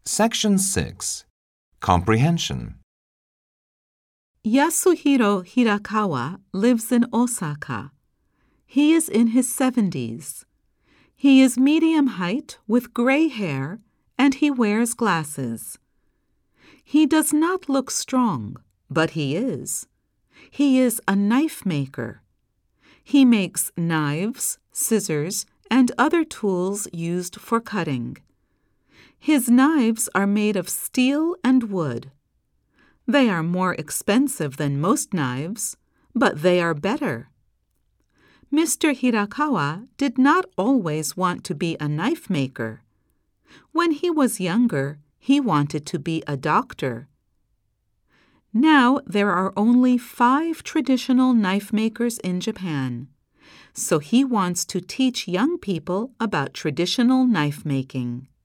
Section 6. Comprehension. Yasuhiro Hirakawa lives in Osaka. He is in his 70s. He is medium height with gray hair and he wears glasses. He does not look strong, but he is. He is a knife maker. He makes knives, scissors, and other tools used for cutting. His knives are made of steel and wood. They are more expensive than most knives, but they are better. Mr. Hirakawa did not always want to be a knife maker. When he was younger, he wanted to be a doctor. Now there are only 5 traditional knife makers in Japan, so he wants to teach young people about traditional knife making.